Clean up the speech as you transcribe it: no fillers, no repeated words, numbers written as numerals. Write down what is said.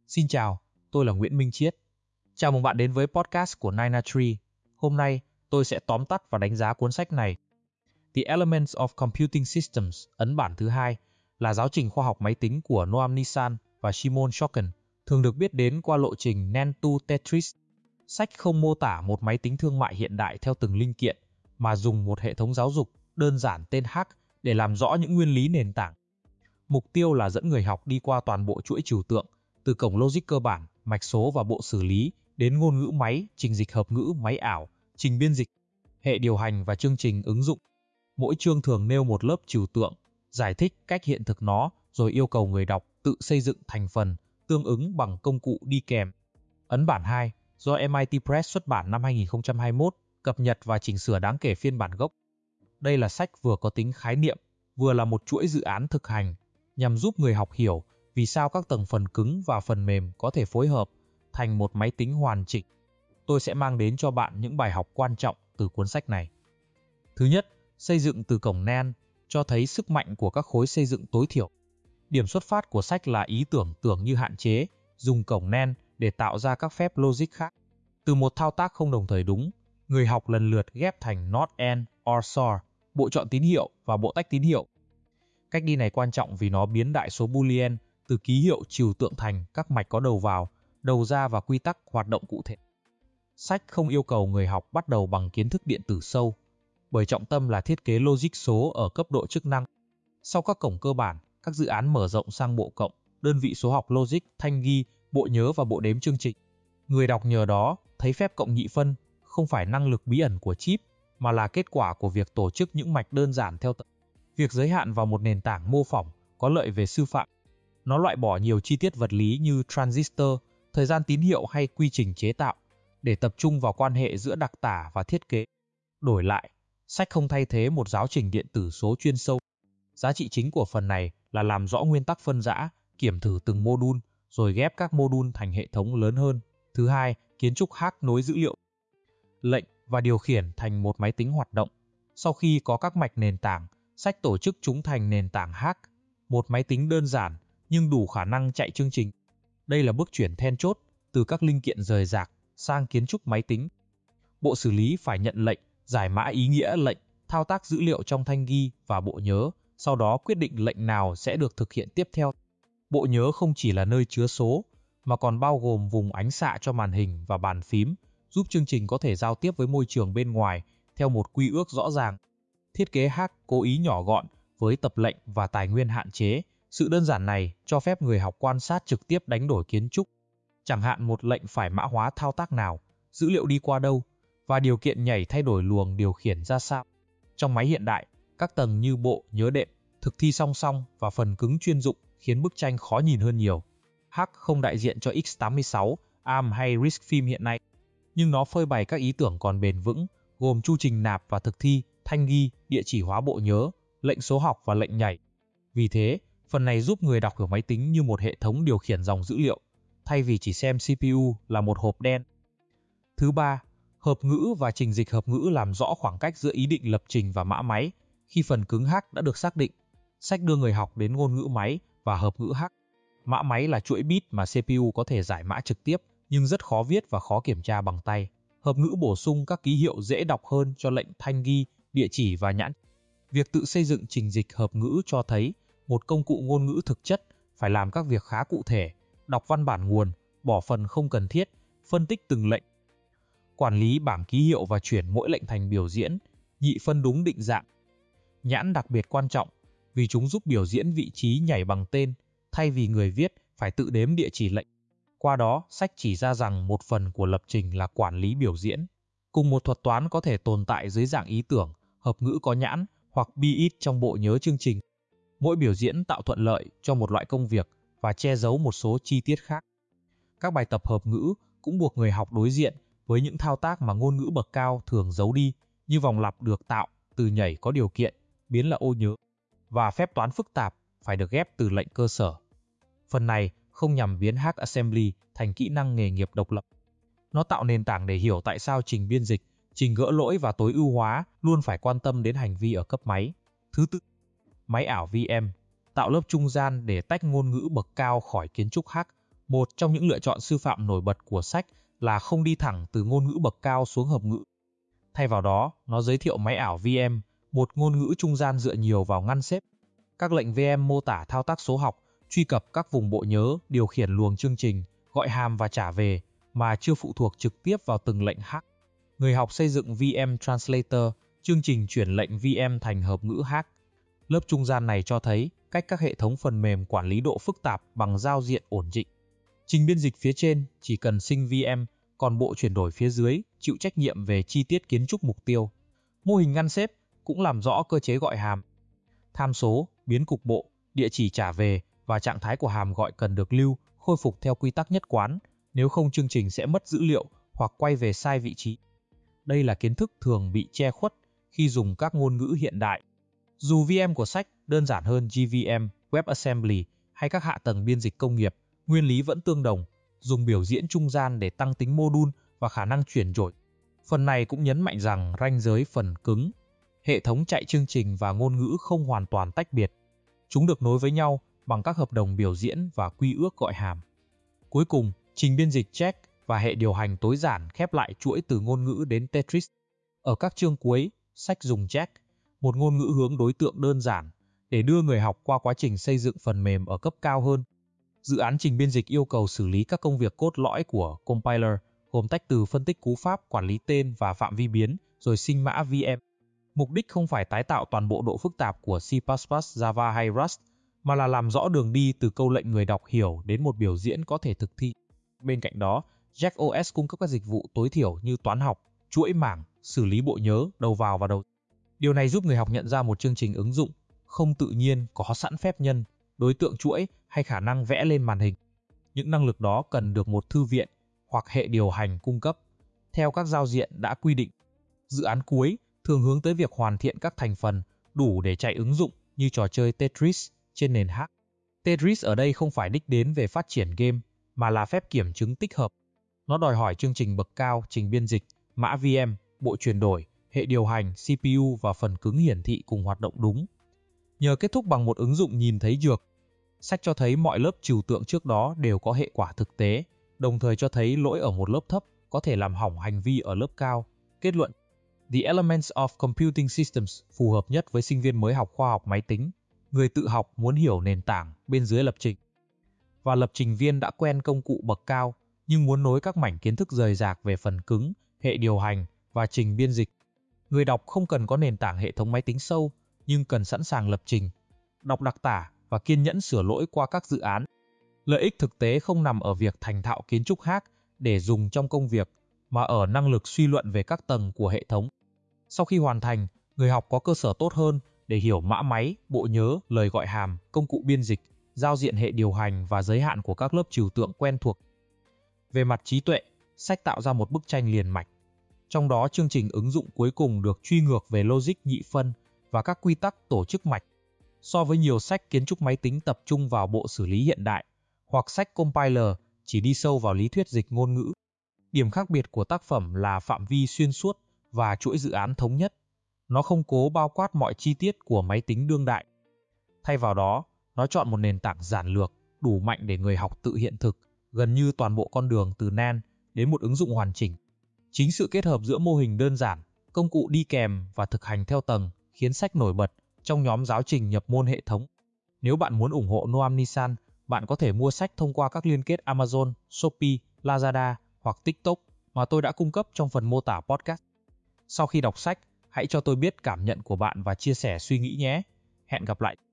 Xin chào, tôi là Nguyễn Minh Chiết. Chào mừng bạn đến với podcast của Nina Tree. Hôm nay, tôi sẽ tóm tắt và đánh giá cuốn sách này. The Elements of Computing Systems, ấn bản thứ 2, là giáo trình khoa học máy tính của Noam Nisan và Shimon Shokhan, thường được biết đến qua lộ trình Nen2 Tetris. Sách không mô tả một máy tính thương mại hiện đại theo từng linh kiện, mà dùng một hệ thống giáo dục đơn giản tên Hack để làm rõ những nguyên lý nền tảng. Mục tiêu là dẫn người học đi qua toàn bộ chuỗi trừu tượng, từ cổng logic cơ bản, mạch số và bộ xử lý, đến ngôn ngữ máy, trình dịch hợp ngữ, máy ảo, trình biên dịch, hệ điều hành và chương trình ứng dụng. Mỗi chương thường nêu một lớp trừu tượng, giải thích cách hiện thực nó, rồi yêu cầu người đọc tự xây dựng thành phần, tương ứng bằng công cụ đi kèm. Ấn bản 2, do MIT Press xuất bản năm 2021, cập nhật và chỉnh sửa đáng kể phiên bản gốc. Đây là sách vừa có tính khái niệm, vừa là một chuỗi dự án thực hành, nhằm giúp người học hiểu vì sao các tầng phần cứng và phần mềm có thể phối hợp thành một máy tính hoàn chỉnh. Tôi sẽ mang đến cho bạn những bài học quan trọng từ cuốn sách này. Thứ nhất, xây dựng từ cổng NAND cho thấy sức mạnh của các khối xây dựng tối thiểu. Điểm xuất phát của sách là ý tưởng tưởng như hạn chế, dùng cổng NAND để tạo ra các phép logic khác. Từ một thao tác không đồng thời đúng, người học lần lượt ghép thành NOT AND OR SOR, bộ chọn tín hiệu và bộ tách tín hiệu. Cách đi này quan trọng vì nó biến đại số Boolean từ ký hiệu trừu tượng thành các mạch có đầu vào, đầu ra và quy tắc hoạt động cụ thể. Sách không yêu cầu người học bắt đầu bằng kiến thức điện tử sâu, bởi trọng tâm là thiết kế logic số ở cấp độ chức năng. Sau các cổng cơ bản, các dự án mở rộng sang bộ cộng, đơn vị số học logic, thanh ghi, bộ nhớ và bộ đếm chương trình. Người đọc nhờ đó thấy phép cộng nhị phân không phải năng lực bí ẩn của chip, mà là kết quả của việc tổ chức những mạch đơn giản theo tầng. Việc giới hạn vào một nền tảng mô phỏng có lợi về sư phạm. Nó loại bỏ nhiều chi tiết vật lý như transistor, thời gian tín hiệu hay quy trình chế tạo, để tập trung vào quan hệ giữa đặc tả và thiết kế. Đổi lại, sách không thay thế một giáo trình điện tử số chuyên sâu. Giá trị chính của phần này là làm rõ nguyên tắc phân rã, kiểm thử từng mô đun, rồi ghép các mô đun thành hệ thống lớn hơn. Thứ hai, kiến trúc hack nối dữ liệu, lệnh và điều khiển thành một máy tính hoạt động. Sau khi có các mạch nền tảng, sách tổ chức chúng thành nền tảng hack, một máy tính đơn giản nhưng đủ khả năng chạy chương trình. Đây là bước chuyển then chốt từ các linh kiện rời rạc sang kiến trúc máy tính. Bộ xử lý phải nhận lệnh, giải mã ý nghĩa lệnh, thao tác dữ liệu trong thanh ghi và bộ nhớ, sau đó quyết định lệnh nào sẽ được thực hiện tiếp theo. Bộ nhớ không chỉ là nơi chứa số, mà còn bao gồm vùng ánh xạ cho màn hình và bàn phím, giúp chương trình có thể giao tiếp với môi trường bên ngoài theo một quy ước rõ ràng. Thiết kế hack cố ý nhỏ gọn với tập lệnh và tài nguyên hạn chế. Sự đơn giản này cho phép người học quan sát trực tiếp đánh đổi kiến trúc. Chẳng hạn một lệnh phải mã hóa thao tác nào, dữ liệu đi qua đâu, và điều kiện nhảy thay đổi luồng điều khiển ra sao. Trong máy hiện đại, các tầng như bộ, nhớ đệm, thực thi song song và phần cứng chuyên dụng khiến bức tranh khó nhìn hơn nhiều. Hack không đại diện cho x86, ARM hay RISC-V hiện nay, nhưng nó phơi bày các ý tưởng còn bền vững, gồm chu trình nạp và thực thi, thanh ghi, địa chỉ hóa bộ nhớ, lệnh số học và lệnh nhảy. Vì thế, phần này giúp người đọc hiểu máy tính như một hệ thống điều khiển dòng dữ liệu, thay vì chỉ xem CPU là một hộp đen. Thứ ba, hợp ngữ và trình dịch hợp ngữ làm rõ khoảng cách giữa ý định lập trình và mã máy. Khi phần cứng hack đã được xác định, sách đưa người học đến ngôn ngữ máy và hợp ngữ hack. Mã máy là chuỗi bit mà CPU có thể giải mã trực tiếp, nhưng rất khó viết và khó kiểm tra bằng tay. Hợp ngữ bổ sung các ký hiệu dễ đọc hơn cho lệnh thanh ghi, địa chỉ và nhãn. Việc tự xây dựng trình dịch hợp ngữ cho thấy một công cụ ngôn ngữ thực chất phải làm các việc khá cụ thể, đọc văn bản nguồn, bỏ phần không cần thiết, phân tích từng lệnh, quản lý bảng ký hiệu và chuyển mỗi lệnh thành biểu diễn, nhị phân đúng định dạng. Nhãn đặc biệt quan trọng vì chúng giúp biểu diễn vị trí nhảy bằng tên, thay vì người viết phải tự đếm địa chỉ lệnh. Qua đó, sách chỉ ra rằng một phần của lập trình là quản lý biểu diễn. Cùng một thuật toán có thể tồn tại dưới dạng ý tưởng, hợp ngữ có nhãn hoặc bit trong bộ nhớ chương trình. Mỗi biểu diễn tạo thuận lợi cho một loại công việc và che giấu một số chi tiết khác. Các bài tập hợp ngữ cũng buộc người học đối diện với những thao tác mà ngôn ngữ bậc cao thường giấu đi, như vòng lặp được tạo từ nhảy có điều kiện, biến là ô nhớ, và phép toán phức tạp phải được ghép từ lệnh cơ sở. Phần này không nhằm biến hack assembly thành kỹ năng nghề nghiệp độc lập. Nó tạo nền tảng để hiểu tại sao trình biên dịch, trình gỡ lỗi và tối ưu hóa luôn phải quan tâm đến hành vi ở cấp máy. Thứ tư, máy ảo VM, tạo lớp trung gian để tách ngôn ngữ bậc cao khỏi kiến trúc hack, Một trong những lựa chọn sư phạm nổi bật của sách là không đi thẳng từ ngôn ngữ bậc cao xuống hợp ngữ. Thay vào đó, nó giới thiệu máy ảo VM, một ngôn ngữ trung gian dựa nhiều vào ngăn xếp. Các lệnh VM mô tả thao tác số học, truy cập các vùng bộ nhớ, điều khiển luồng chương trình, gọi hàm và trả về, mà chưa phụ thuộc trực tiếp vào từng lệnh hack. Người học xây dựng VM Translator, chương trình chuyển lệnh VM thành hợp ngữ hack. Lớp trung gian này cho thấy cách các hệ thống phần mềm quản lý độ phức tạp bằng giao diện ổn định. Trình biên dịch phía trên chỉ cần sinh VM, còn bộ chuyển đổi phía dưới chịu trách nhiệm về chi tiết kiến trúc mục tiêu. Mô hình ngăn xếp cũng làm rõ cơ chế gọi hàm. Tham số, biến cục bộ, địa chỉ trả về và trạng thái của hàm gọi cần được lưu, khôi phục theo quy tắc nhất quán, nếu không chương trình sẽ mất dữ liệu hoặc quay về sai vị trí. Đây là kiến thức thường bị che khuất khi dùng các ngôn ngữ hiện đại. Dù VM của sách đơn giản hơn JVM, WebAssembly hay các hạ tầng biên dịch công nghiệp, nguyên lý vẫn tương đồng, dùng biểu diễn trung gian để tăng tính mô-đun và khả năng chuyển đổi. Phần này cũng nhấn mạnh rằng ranh giới phần cứng, hệ thống chạy chương trình và ngôn ngữ không hoàn toàn tách biệt. Chúng được nối với nhau bằng các hợp đồng biểu diễn và quy ước gọi hàm. Cuối cùng, trình biên dịch Jack và hệ điều hành tối giản khép lại chuỗi từ ngôn ngữ đến Tetris. Ở các chương cuối, sách dùng Jack, một ngôn ngữ hướng đối tượng đơn giản, để đưa người học qua quá trình xây dựng phần mềm ở cấp cao hơn. Dự án trình biên dịch yêu cầu xử lý các công việc cốt lõi của compiler, gồm tách từ phân tích cú pháp, quản lý tên và phạm vi biến, rồi sinh mã VM. Mục đích không phải tái tạo toàn bộ độ phức tạp của C++, Java hay Rust, mà là làm rõ đường đi từ câu lệnh người đọc hiểu đến một biểu diễn có thể thực thi. Bên cạnh đó, Jack OS cung cấp các dịch vụ tối thiểu như toán học, chuỗi mảng, xử lý bộ nhớ, đầu vào và đầu. Điều này giúp người học nhận ra một chương trình ứng dụng không tự nhiên có sẵn phép nhân, đối tượng chuỗi hay khả năng vẽ lên màn hình. Những năng lực đó cần được một thư viện hoặc hệ điều hành cung cấp theo các giao diện đã quy định. Dự án cuối thường hướng tới việc hoàn thiện các thành phần đủ để chạy ứng dụng như trò chơi Tetris trên nền hack. Tetris ở đây không phải đích đến về phát triển game, mà là phép kiểm chứng tích hợp. Nó đòi hỏi chương trình bậc cao, trình biên dịch, mã VM, bộ chuyển đổi, hệ điều hành, CPU và phần cứng hiển thị cùng hoạt động đúng. Nhờ kết thúc bằng một ứng dụng nhìn thấy được, sách cho thấy mọi lớp trừu tượng trước đó đều có hệ quả thực tế, đồng thời cho thấy lỗi ở một lớp thấp có thể làm hỏng hành vi ở lớp cao. Kết luận: The Elements of Computing Systems phù hợp nhất với sinh viên mới học khoa học máy tính, người tự học muốn hiểu nền tảng bên dưới lập trình. Và lập trình viên đã quen công cụ bậc cao, nhưng muốn nối các mảnh kiến thức rời rạc về phần cứng, hệ điều hành và trình biên dịch. Người đọc không cần có nền tảng hệ thống máy tính sâu, nhưng cần sẵn sàng lập trình, đọc đặc tả và kiên nhẫn sửa lỗi qua các dự án. Lợi ích thực tế không nằm ở việc thành thạo kiến trúc hack để dùng trong công việc, mà ở năng lực suy luận về các tầng của hệ thống. Sau khi hoàn thành, người học có cơ sở tốt hơn để hiểu mã máy, bộ nhớ, lời gọi hàm, công cụ biên dịch, giao diện hệ điều hành và giới hạn của các lớp trừu tượng quen thuộc. Về mặt trí tuệ, sách tạo ra một bức tranh liền mạch. Trong đó chương trình ứng dụng cuối cùng được truy ngược về logic nhị phân và các quy tắc tổ chức mạch. So với nhiều sách kiến trúc máy tính tập trung vào bộ xử lý hiện đại, hoặc sách compiler chỉ đi sâu vào lý thuyết dịch ngôn ngữ. Điểm khác biệt của tác phẩm là phạm vi xuyên suốt và chuỗi dự án thống nhất. Nó không cố bao quát mọi chi tiết của máy tính đương đại. Thay vào đó, nó chọn một nền tảng giản lược, đủ mạnh để người học tự hiện thực, gần như toàn bộ con đường từ NaN đến một ứng dụng hoàn chỉnh. Chính sự kết hợp giữa mô hình đơn giản, công cụ đi kèm và thực hành theo tầng khiến sách nổi bật trong nhóm giáo trình nhập môn hệ thống. Nếu bạn muốn ủng hộ Noam Nissan, bạn có thể mua sách thông qua các liên kết Amazon, Shopee, Lazada hoặc TikTok mà tôi đã cung cấp trong phần mô tả podcast. Sau khi đọc sách, hãy cho tôi biết cảm nhận của bạn và chia sẻ suy nghĩ nhé. Hẹn gặp lại.